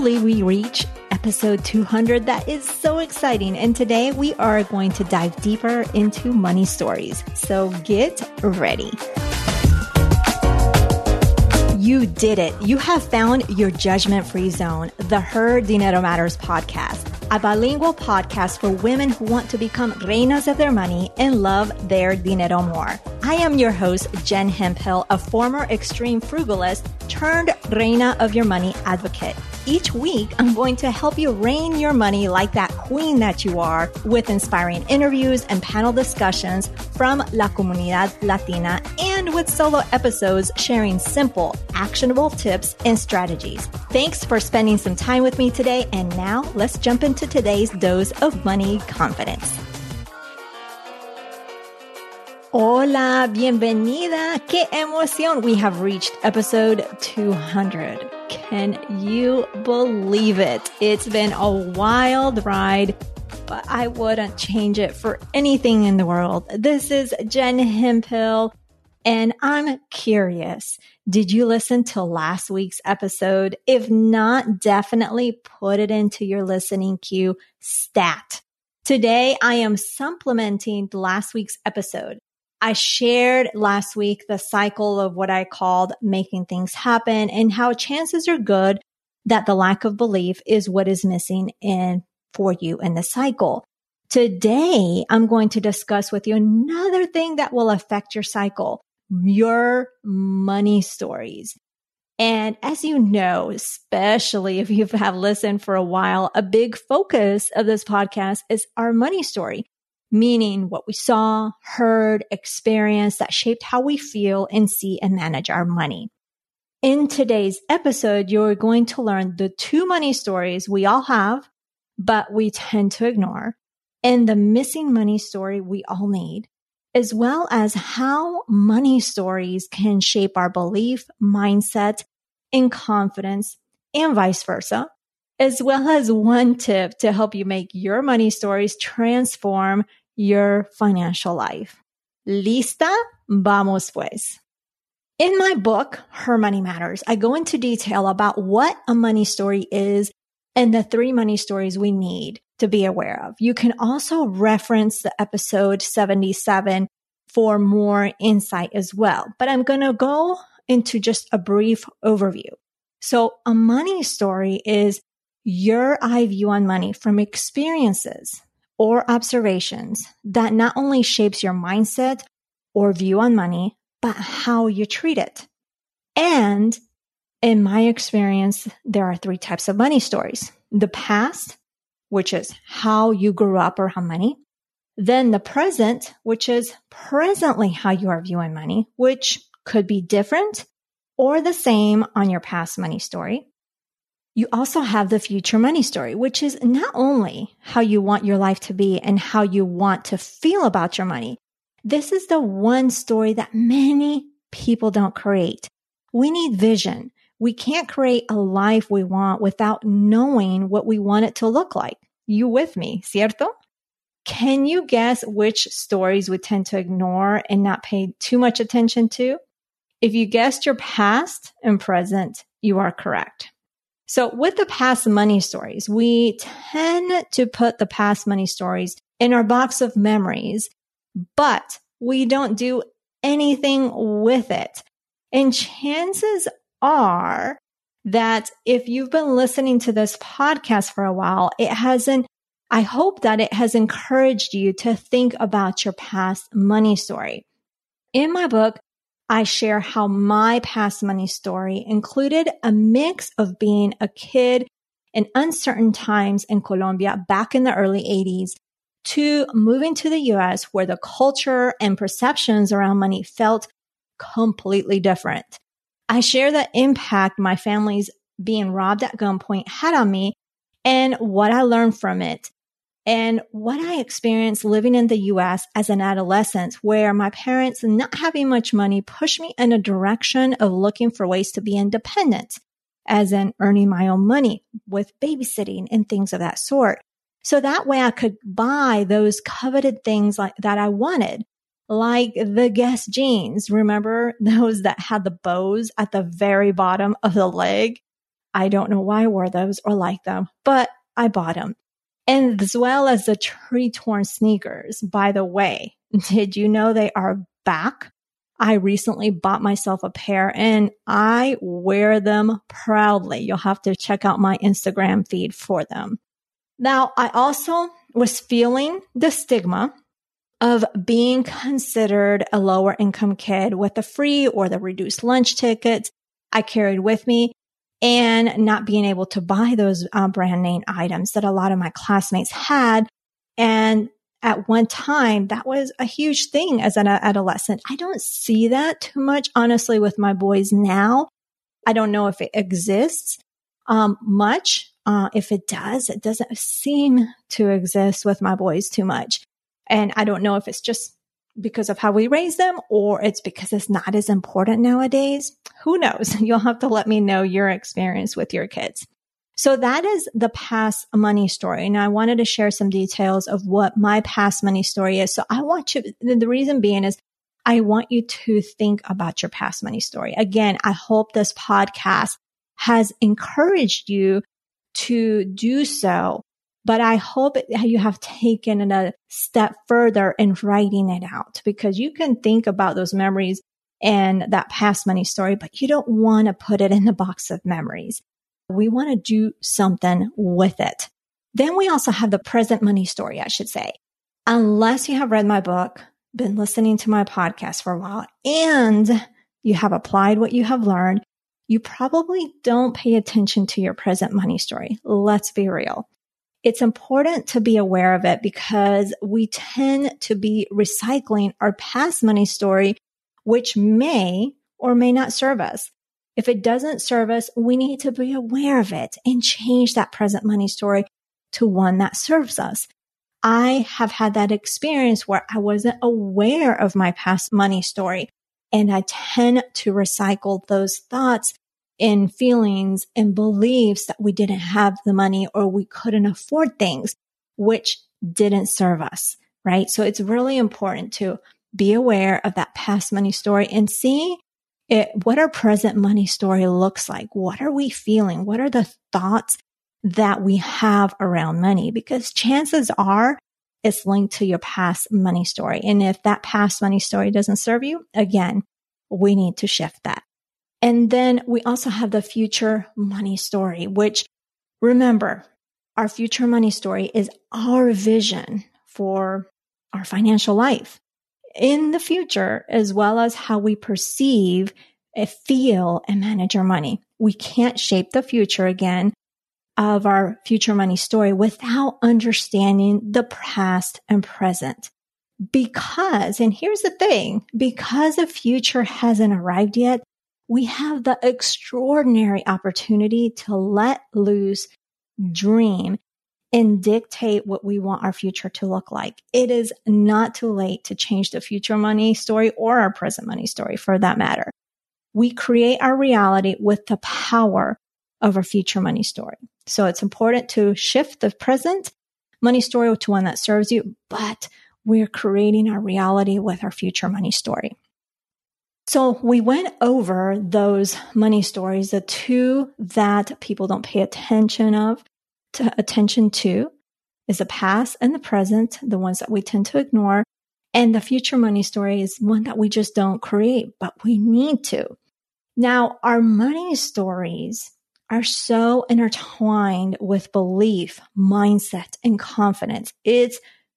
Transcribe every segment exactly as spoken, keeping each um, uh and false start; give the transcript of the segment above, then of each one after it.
believe we reach episode two hundred? That is so exciting. And today we are going to dive deeper into money stories. So get ready. You did it. You have found your judgment-free zone, the Her Dinero Matters podcast, a bilingual podcast for women who want to become reinas of their money and love their dinero more. I am your host, Jen Hemphill, a former extreme frugalist turned reina of your money advocate. Each week, I'm going to help you reign your money like that queen that you are with inspiring interviews and panel discussions from La Comunidad Latina and with solo episodes sharing simple, actionable tips and strategies. Thanks for spending some time with me today. And now let's jump into today's dose of money confidence. Hola, bienvenida. Qué emoción. We have reached episode two hundred. Can you believe it? It's been a wild ride, but I wouldn't change it for anything in the world. This is Jen Hemphill, and I'm curious. Did you listen to last week's episode? If not, definitely put it into your listening queue stat. Today, I am supplementing last week's episode. I shared last week the cycle of what I called making things happen and how chances are good that the lack of belief is what is missing in for you in the cycle. Today, I'm going to discuss with you another thing that will affect your cycle, your money stories. And as you know, especially if you have listened for a while, a big focus of this podcast is our money story. Meaning what we saw, heard, experienced that shaped how we feel and see and manage our money. In today's episode, you're going to learn the two money stories we all have, but we tend to ignore, and the missing money story we all need, as well as how money stories can shape our belief, mindset, and confidence, and vice versa, as well as one tip to help you make your money stories transform your financial life. ¿Lista? Vamos pues. In my book, Her Money Matters, I go into detail about what a money story is and the three money stories we need to be aware of. You can also reference the episode seventy-seven for more insight as well. But I'm going to go into just a brief overview. So a money story is your eye view on money from experiences or observations that not only shapes your mindset or view on money, but how you treat it. And in my experience, there are three types of money stories. The past, which is how you grew up around money. Then the present, which is presently how you are viewing money, which could be different or the same on your past money story. You also have the future money story, which is not only how you want your life to be and how you want to feel about your money. This is the one story that many people don't create. We need vision. We can't create a life we want without knowing what we want it to look like. You with me, cierto? Can you guess which stories we tend to ignore and not pay too much attention to? If you guessed your past and present, you are correct. So with the past money stories, we tend to put the past money stories in our box of memories, but we don't do anything with it. And chances are that if you've been listening to this podcast for a while, it hasn't, I hope that it has encouraged you to think about your past money story. In my book, I share how my past money story included a mix of being a kid in uncertain times in Colombia back in the early eighties to moving to the U S where the culture and perceptions around money felt completely different. I share the impact my family's being robbed at gunpoint had on me and what I learned from it. And what I experienced living in the U S as an adolescent, where my parents not having much money pushed me in a direction of looking for ways to be independent, as in earning my own money with babysitting and things of that sort. So that way I could buy those coveted things like that I wanted, like the Guess jeans. Remember those that had the bows at the very bottom of the leg? I don't know why I wore those or like them, but I bought them. And as well as the tree torn sneakers. By the way, did you know they are back? I recently bought myself a pair and I wear them proudly. You'll have to check out my Instagram feed for them. Now, I also was feeling the stigma of being considered a lower income kid with the free or the reduced lunch tickets I carried with me and not being able to buy those uh, brand name items that a lot of my classmates had. And at one time, that was a huge thing as an adolescent. I don't see that too much, honestly, with my boys now. I don't know if it exists um, much. Uh, if it does, it doesn't seem to exist with my boys too much. And I don't know if it's just because of how we raise them or it's because it's not as important nowadays. Who knows? You'll have to let me know your experience with your kids. So that is the past money story. And I wanted to share some details of what my past money story is. So I want you, the reason being is I want you to think about your past money story. Again, I hope this podcast has encouraged you to do so, but I hope you have taken a step further in writing it out because you can think about those memories and that past money story, but you don't want to put it in the box of memories. We want to do something with it. Then we also have the present money story, I should say. Unless you have read my book, been listening to my podcast for a while, and you have applied what you have learned, you probably don't pay attention to your present money story. Let's be real. It's important to be aware of it because we tend to be recycling our past money story, which may or may not serve us. If it doesn't serve us, we need to be aware of it and change that present money story to one that serves us. I have had that experience where I wasn't aware of my past money story, and I tend to recycle those thoughts and feelings and beliefs that we didn't have the money or we couldn't afford things, which didn't serve us, right? So it's really important to be aware of that past money story and see it, what our present money story looks like. What are we feeling? What are the thoughts that we have around money? Because chances are it's linked to your past money story. And if that past money story doesn't serve you, again, we need to shift that. And then we also have the future money story, which remember, our future money story is our vision for our financial life in the future, as well as how we perceive, feel, and manage our money. We can't shape the future again of our future money story without understanding the past and present. Because, and here's the thing, because the future hasn't arrived yet, we have the extraordinary opportunity to let loose, dream, and dictate what we want our future to look like. It is not too late to change the future money story or our present money story for that matter. We create our reality with the power of our future money story. So it's important to shift the present money story to one that serves you, but we're creating our reality with our future money story. So we went over those money stories, the two that people don't pay attention of, to attention to is the past and the present, the ones that we tend to ignore. And the future money story is one that we just don't create, but we need to. Now, our money stories are so intertwined with belief, mindset, and confidence. It's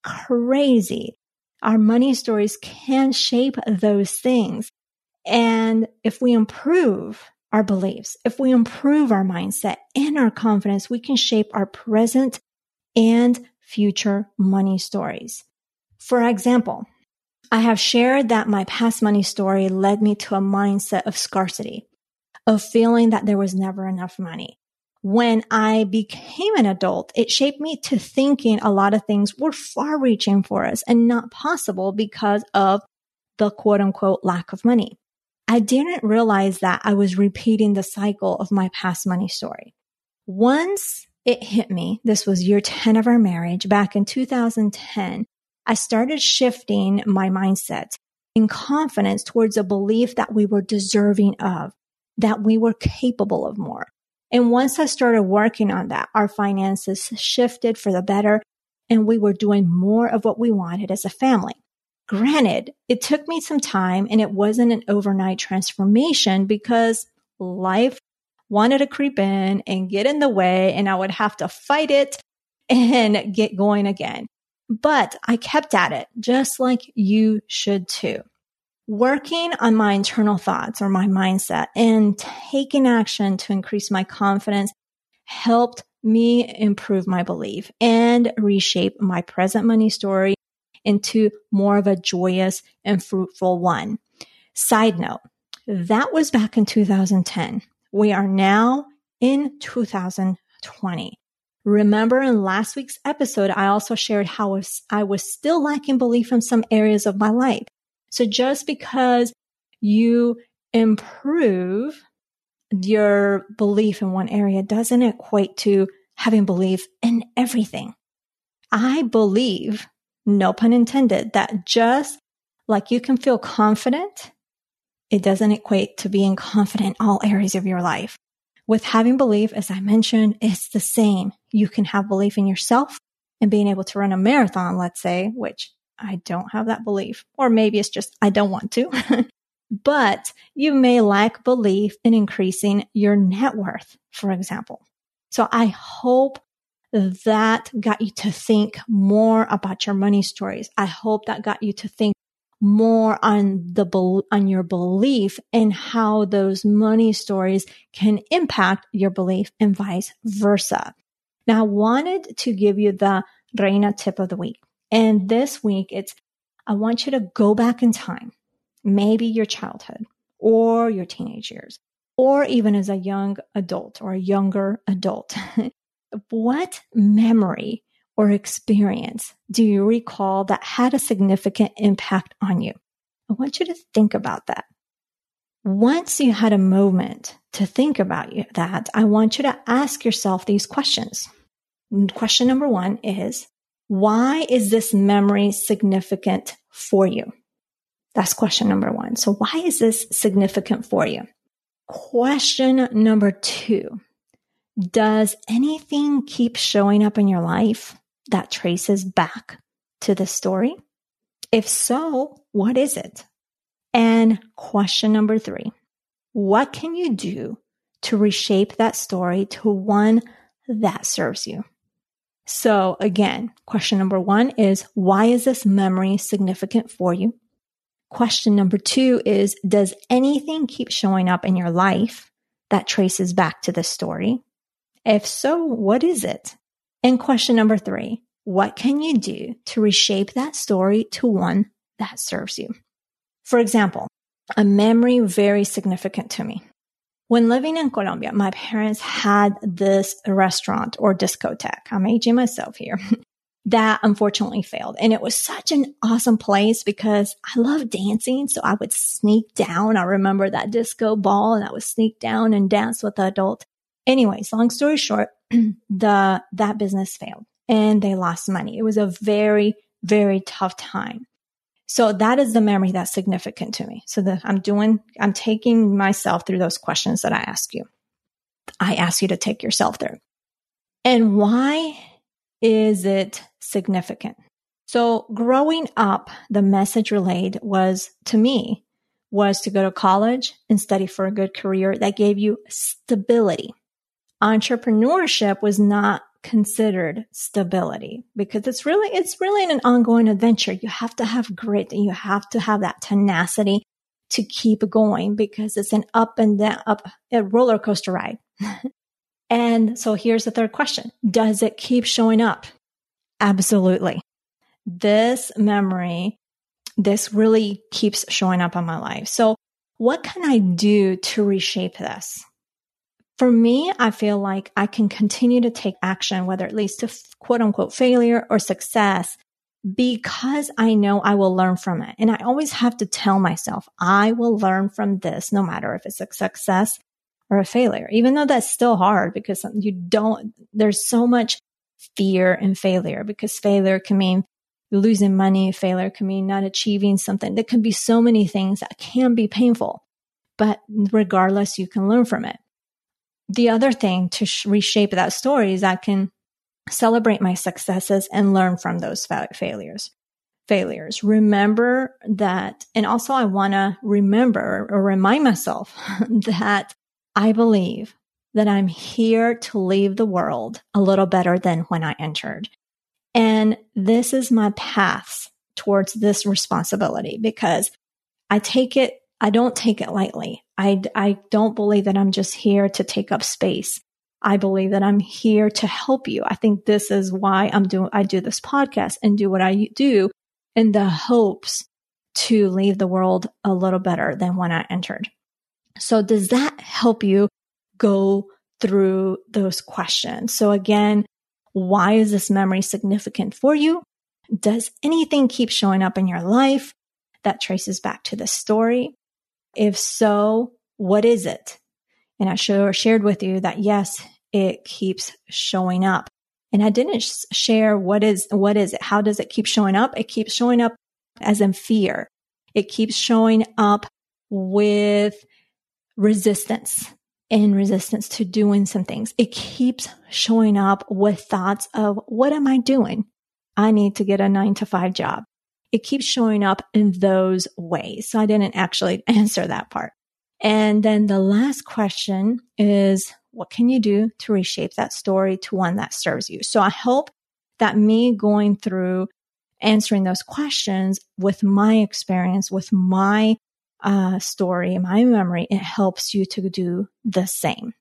crazy. Our money stories can shape those things. And if we improve our beliefs, if we improve our mindset and our confidence, we can shape our present and future money stories. For example, I have shared that my past money story led me to a mindset of scarcity, of feeling that there was never enough money. When I became an adult, it shaped me to thinking a lot of things were far reaching for us and not possible because of the quote unquote lack of money. I didn't realize that I was repeating the cycle of my past money story. Once it hit me, this was year ten of our marriage, back in two thousand ten, I started shifting my mindset in confidence towards a belief that we were deserving of, that we were capable of more. And once I started working on that, our finances shifted for the better and we were doing more of what we wanted as a family. Granted, it took me some time and it wasn't an overnight transformation because life wanted to creep in and get in the way and I would have to fight it and get going again. But I kept at it, just like you should too. Working on my internal thoughts or my mindset and taking action to increase my confidence helped me improve my belief and reshape my present money story into more of a joyous and fruitful one. Side note, that was back in two thousand ten. We are now in two thousand twenty. Remember in last week's episode, I also shared how I was still lacking belief in some areas of my life. So just because you improve your belief in one area doesn't equate to having belief in everything. I believe, no pun intended, that just like you can feel confident, it doesn't equate to being confident in all areas of your life. With having belief, as I mentioned, it's the same. You can have belief in yourself and being able to run a marathon, let's say, which I don't have that belief, or maybe it's just I don't want to. But you may lack belief in increasing your net worth, for example. So I hope that got you to think more about your money stories. I hope that got you to think more on the on your belief in how those money stories can impact your belief and vice versa. Now, I wanted to give you the Reina tip of the week. And this week, it's I want you to go back in time, maybe your childhood or your teenage years, or even as a young adult or a younger adult. What memory or experience do you recall that had a significant impact on you? I want you to think about that. Once you had a moment to think about that, I want you to ask yourself these questions. Question number one is, why is this memory significant for you? That's question number one. So why is this significant for you? Question number two, does anything keep showing up in your life that traces back to the story? If so, what is it? And question number three, what can you do to reshape that story to one that serves you? So again, question number one is, why is this memory significant for you? Question number two is, does anything keep showing up in your life that traces back to the story? If so, what is it? And question number three, what can you do to reshape that story to one that serves you? For example, a memory very significant to me. When living in Colombia, my parents had this restaurant or discotheque, I'm aging myself here, that unfortunately failed. And it was such an awesome place because I love dancing. So I would sneak down. I remember that disco ball and I would sneak down and dance with the adult. Anyways, long story short, the that business failed and they lost money. It was a very, very tough time. So that is the memory that's significant to me. So that I'm doing, I'm taking myself through those questions that I ask you. I ask you to take yourself through. And why is it significant? So growing up, the message relayed was, to me, was to go to college and study for a good career that gave you stability. Entrepreneurship was not considered stability because it's really, it's really an ongoing adventure. You have to have grit and you have to have that tenacity to keep going because it's an up and down, up a roller coaster ride. And so here's the third question. Does it keep showing up? Absolutely. This memory, this really keeps showing up in my life. So what can I do to reshape this? For me, I feel like I can continue to take action, whether it leads to quote unquote failure or success, because I know I will learn from it. And I always have to tell myself, I will learn from this, no matter if it's a success or a failure, even though that's still hard because you don't, there's so much fear in failure because failure can mean losing money. Failure can mean not achieving something. There can be so many things that can be painful, but regardless, you can learn from it. the other thing to sh- reshape that story is I can celebrate my successes and learn from those fa- failures. Failures. Remember that. And also I want to remember or remind myself that I believe that I'm here to leave the world a little better than when I entered. And this is my path towards this responsibility because I take it, I don't take it lightly. I, I don't believe that I'm just here to take up space. I believe that I'm here to help you. I think this is why I'm doing, I do this podcast and do what I do in the hopes to leave the world a little better than when I entered. So does that help you go through those questions? So again, why is this memory significant for you? Does anything keep showing up in your life that traces back to the story? If so, what is it? And I sure shared with you that yes, it keeps showing up. And I didn't sh- share what is, what is it? How does it keep showing up? It keeps showing up as in fear. It keeps showing up with resistance and resistance to doing some things. It keeps showing up with thoughts of, what am I doing? I need to get a nine to five job. It keeps showing up in those ways. So I didn't actually answer that part. And then the last question is, what can you do to reshape that story to one that serves you? So I hope that me going through answering those questions with my experience, with my uh, story, my memory, it helps you to do the same.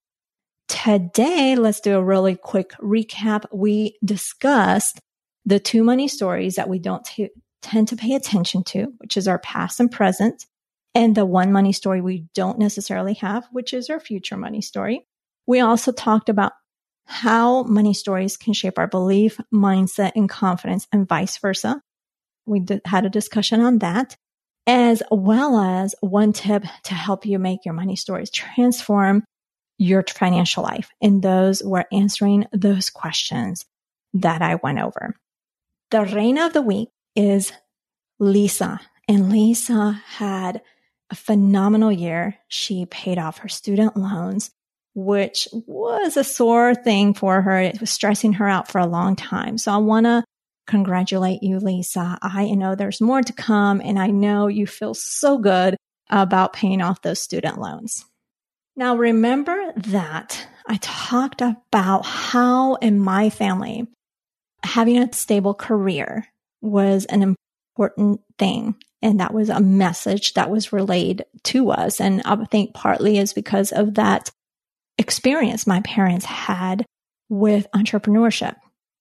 Today, let's do a really quick recap. We discussed the two money stories that we don't t- tend to pay attention to, which is our past and present, and the one money story we don't necessarily have, which is our future money story. We also talked about how money stories can shape our belief, mindset, and confidence, and vice versa. We did, had a discussion on that, as well as one tip to help you make your money stories transform your financial life. And those were answering those questions that I went over. The Reina of the week is Lisa. And Lisa had a phenomenal year. She paid off her student loans, which was a sore thing for her. It was stressing her out for a long time. So I want to congratulate you, Lisa. I know there's more to come, and I know you feel so good about paying off those student loans. Now, remember that I talked about how in my family, having a stable career was an important thing. And that was a message that was relayed to us. And I think partly is because of that experience my parents had with entrepreneurship.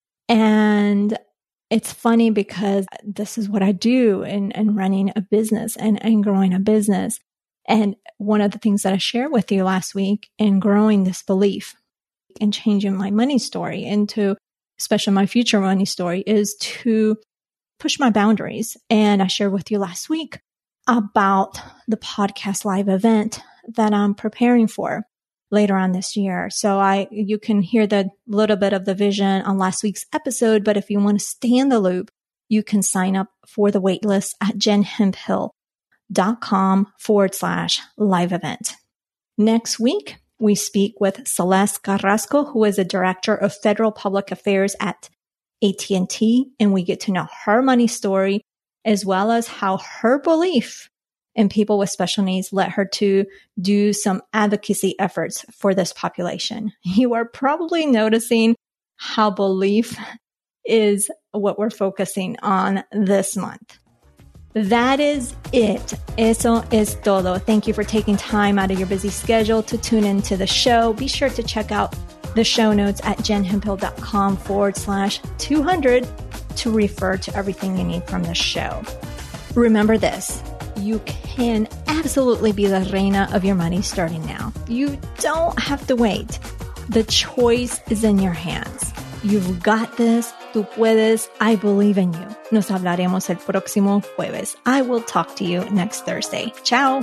And it's funny because this is what I do in, in running a business and, and growing a business. And one of the things that I shared with you last week in growing this belief and changing my money story into, especially my future money story, is to push my boundaries. And I shared with you last week about the podcast live event that I'm preparing for later on this year. So I, you can hear the little bit of the vision on last week's episode, but if you want to stay in the loop, you can sign up for the waitlist at jenhemphill.com forward slash live event. Next week, we speak with Celeste Carrasco, who is a director of federal public affairs at A T and T, and we get to know her money story as well as how her belief in people with special needs led her to do some advocacy efforts for this population. You are probably noticing how belief is what we're focusing on this month. That is it. Eso es todo. Thank you for taking time out of your busy schedule to tune into the show. Be sure to check out the show notes at jenhemphill.com forward slash 200 to refer to everything you need from the show. Remember this, you can absolutely be the reina of your money starting now. You don't have to wait. The choice is in your hands. You've got this. Tú puedes. I believe in you. Nos hablaremos el próximo jueves. I will talk to you next Thursday. Ciao.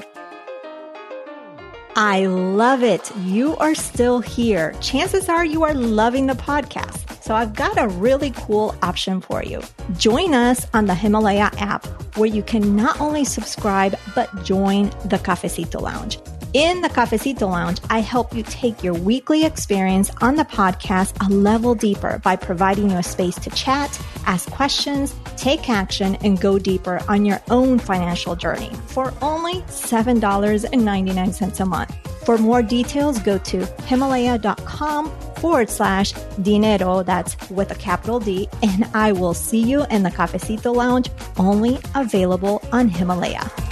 I love it. You are still here. Chances are you are loving the podcast. So I've got a really cool option for you. Join us on the Himalaya app, where you can not only subscribe, but join the Cafecito Lounge. In the Cafecito Lounge, I help you take your weekly experience on the podcast a level deeper by providing you a space to chat, ask questions, take action, and go deeper on your own financial journey for only seven dollars and ninety-nine cents a month. For more details, go to Himalaya.com forward slash dinero, that's with a capital D, and I will see you in the Cafecito Lounge, only available on Himalaya.